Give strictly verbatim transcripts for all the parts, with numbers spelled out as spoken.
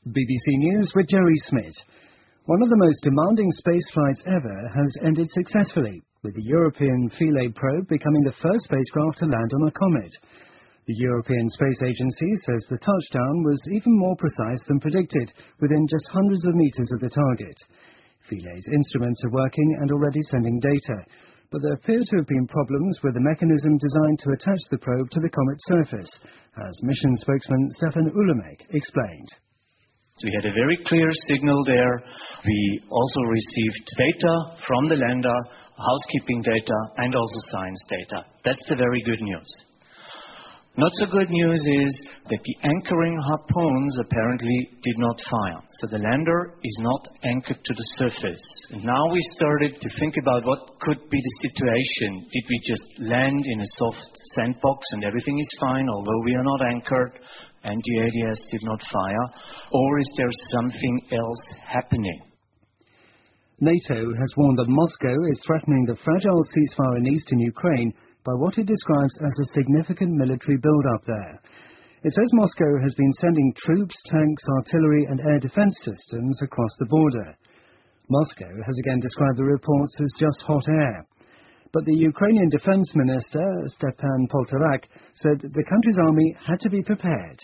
B B C News with Jerry Smith. One of the most demanding space flights ever has ended successfully, with the European Philae probe becoming the first spacecraft to land on a comet. The European Space Agency says the touchdown was even more precise than predicted, within just hundreds of meters of the target. Philae's instruments are working and already sending data, but there appear to have been problems with the mechanism designed to attach the probe to the comet's surface, as mission spokesman Stefan Ulemek explained. We had a very clear signal there. We also received data from the lander, housekeeping data, and also science data. That's the very good news. Not so good news is that the anchoring harpoons apparently did not fire. So the lander is not anchored to the surface. And now we started to think about what could be the situation. Did we just land in a soft sandbox and everything is fine, although we are not anchored, and the A D S did not fire? Or is there something else happening? NATO has warned that Moscow is threatening the fragile ceasefire in eastern Ukraine by what it describes as a significant military build-up there. It says Moscow has been sending troops, tanks, artillery and air defense systems across the border. Moscow has again described the reports as just hot air. But the Ukrainian Defense Minister, Stepan Poltorak, said the country's army had to be prepared.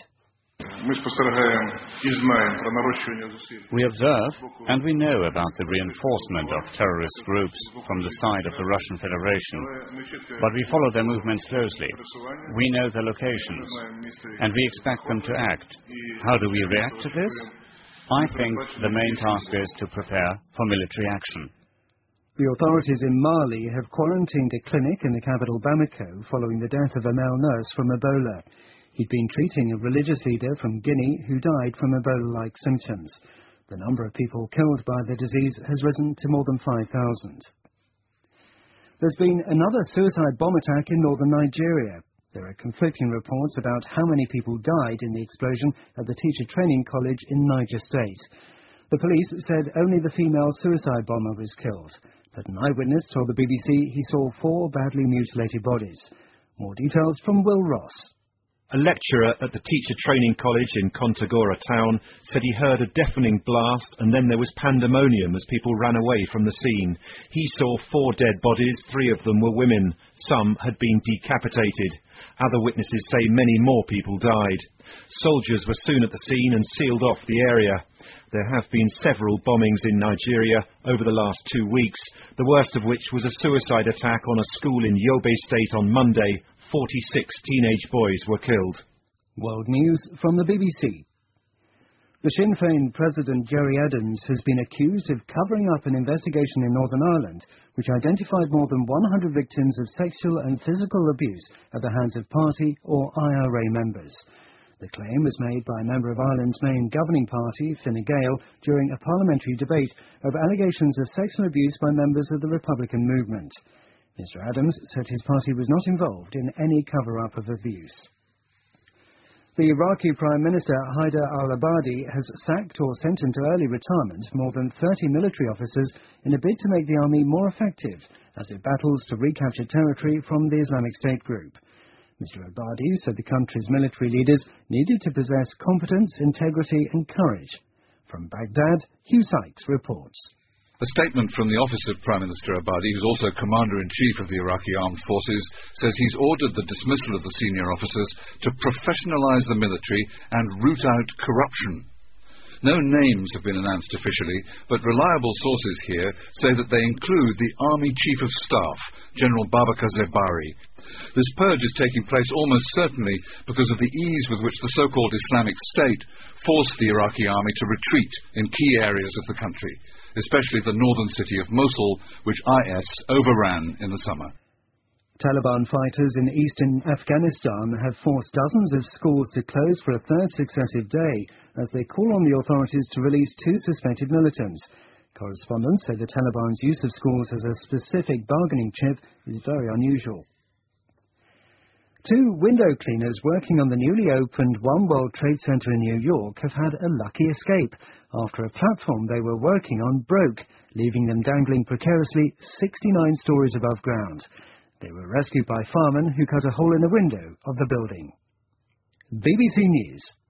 We observe and we know about the reinforcement of terrorist groups from the side of the Russian Federation, but we follow their movements closely. We know their locations, and we expect them to act. How do we react to this? I think the main task is to prepare for military action. The authorities in Mali have quarantined a clinic in the capital Bamako following the death of a male nurse from Ebola. He'd been treating a religious leader from Guinea who died from Ebola-like symptoms. The number of people killed by the disease has risen to more than five thousand. There's been another suicide bomb attack in northern Nigeria. There are conflicting reports about how many people died in the explosion at the teacher training college in Niger State. The police said only the female suicide bomber was killed, but an eyewitness told the B B C he saw four badly mutilated bodies. More details from Will Ross. A lecturer at the teacher training college in Kontagora town said he heard a deafening blast and then there was pandemonium as people ran away from the scene. He saw four dead bodies, three of them were women. Some had been decapitated. Other witnesses say many more people died. Soldiers were soon at the scene and sealed off the area. There have been several bombings in Nigeria over the last two weeks, the worst of which was a suicide attack on a school in Yobe State on Monday. forty-six teenage boys were killed. World News from the B B C. The Sinn Féin President Gerry Adams has been accused of covering up an investigation in Northern Ireland which identified more than one hundred victims of sexual and physical abuse at the hands of party or I R A members. The claim was made by a member of Ireland's main governing party, Fine Gael, during a parliamentary debate over allegations of sexual abuse by members of the Republican movement. Mister Adams said his party was not involved in any cover-up of abuse. The Iraqi Prime Minister Haider al-Abadi has sacked or sent into early retirement more than thirty military officers in a bid to make the army more effective as it battles to recapture territory from the Islamic State group. Mister Abadi said the country's military leaders needed to possess competence, integrity and courage. From Baghdad, Hugh Sykes reports. A statement from the office of Prime Minister Abadi, who's also Commander-in-Chief of the Iraqi Armed Forces, says he's ordered the dismissal of the senior officers to professionalise the military and root out corruption. No names have been announced officially, but reliable sources here say that they include the Army Chief of Staff, General Babakar Zebari. This purge is taking place almost certainly because of the ease with which the so-called Islamic State forced the Iraqi army to retreat in key areas of the country, especially the northern city of Mosul, which I S overran in the summer. Taliban fighters in eastern Afghanistan have forced dozens of schools to close for a third successive day as they call on the authorities to release two suspected militants. Correspondents say the Taliban's use of schools as a specific bargaining chip is very unusual. Two window cleaners working on the newly opened One World Trade Center in New York have had a lucky escape after a platform they were working on broke, leaving them dangling precariously sixty-nine stories above ground. They were rescued by firemen who cut a hole in the window of the building. B B C News.